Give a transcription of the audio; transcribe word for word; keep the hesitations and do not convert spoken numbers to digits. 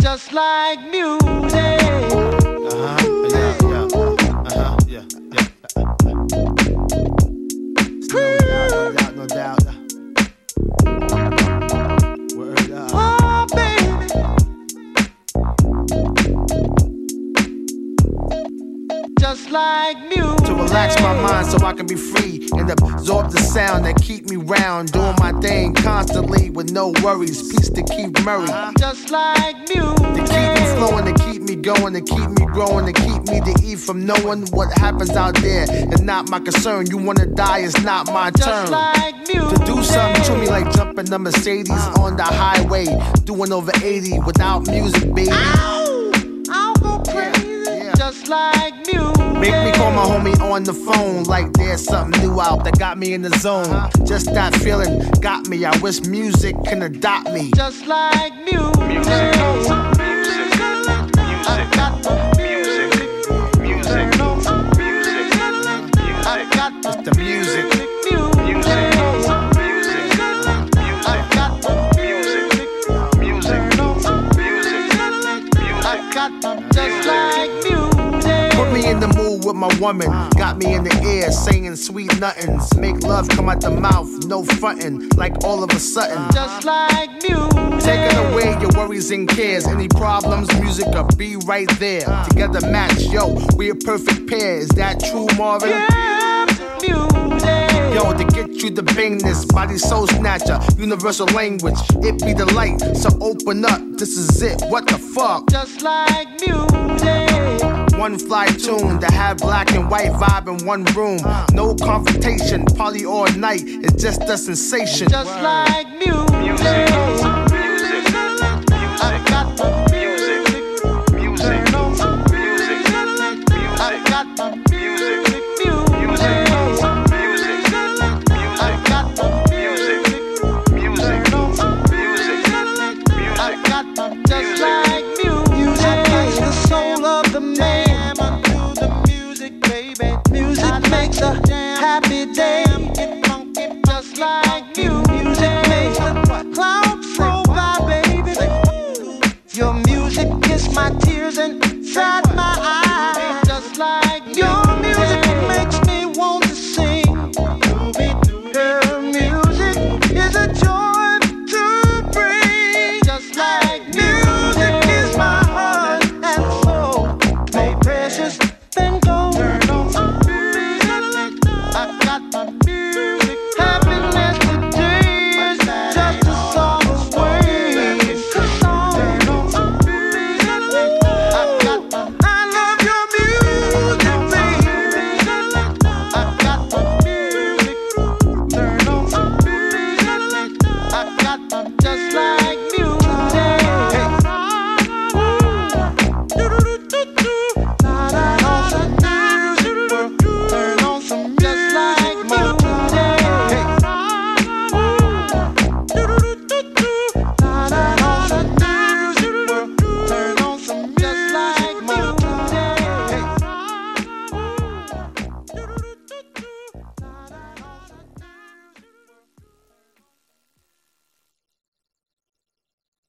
just like music. Uh-huh, yeah, yeah, uh-huh, yeah, yeah. No doubt, no doubt, no doubt. Word up. Oh, baby. Just like music. To relax my mind so I can be free and absorb the sound that keep me round, doing my thing constantly with no worries. Peace to Keith Murray. Just like music. To keep me flowing, to keep me going, to keep me growing, to keep me to eat from knowing what happens out there. It's not my concern. You wanna die, it's not my Just turn. like music. To do something to me like jumping the Mercedes on the highway, doing over eighty without music, baby. Ow! I'll go crazy. Yeah, yeah. Just like music. Make me call my homie on the phone like there's something new out that got me in the zone. Just that feeling got me. I wish music can adopt me. Just like music. Music, music, music, music, music, music, music, I got It's the music. music. Just like music. Put me in the mood with my woman. Got me in the ear saying sweet nothings. Make love come out the mouth, no frontin'. Like all of a sudden. Just like music. Taking away your worries and cares. Any problems, music will be right there. Together match, yo, we a perfect pair. Is that true, Marvin? Yeah, music. Yo, to get you to bang this body soul snatcher, universal language, it be the light. So open up, this is it. What the fuck? Just like music. One fly tune to have black and white vibe in one room. No confrontation, party all night. It's just a sensation. Just like music. music, I got music, music, music, I got music, music, music. I got Music, music, music, I got just like music. I place the soul of the man unto the music, baby. Music makes a happy day. Get funky, just like music. Music makes the clouds roll by, baby. Your music is my tears and sad